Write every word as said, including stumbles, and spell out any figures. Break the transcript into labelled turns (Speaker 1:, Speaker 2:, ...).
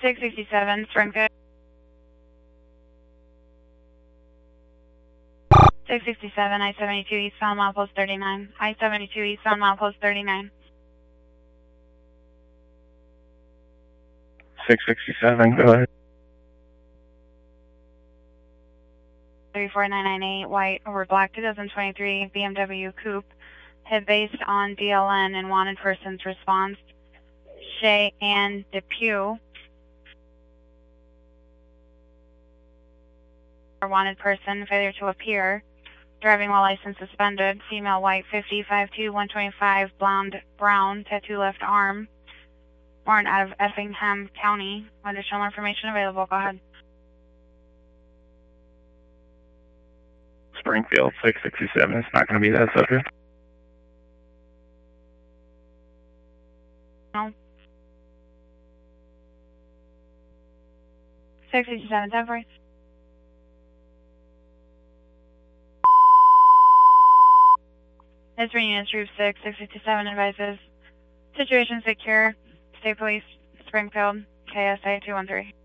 Speaker 1: six sixty-seven, Springfield. six sixty-seven, I seventy-two eastbound, milepost thirty-nine. I seventy-two eastbound, milepost thirty-nine.
Speaker 2: six sixty-seven, go ahead.
Speaker 1: three four nine nine eight, white over black two thousand twenty-three B M W Coupe. Hit based on D L N and wanted person's response. Shay Ann Depew. Wanted person, failure to appear. Driving while license suspended. Female, white, fifty, five two, one twenty-five, blonde, brown, tattoo left arm. Warrant out of Effingham County. Additional information available. Go ahead.
Speaker 2: Springfield, six sixty-seven. It's not going to be that subject.
Speaker 1: No. six sixty-seven, temporary. It's for Unit Troop six, six sixty-seven advises. Situation secure. State Police, Springfield, K S A two one three.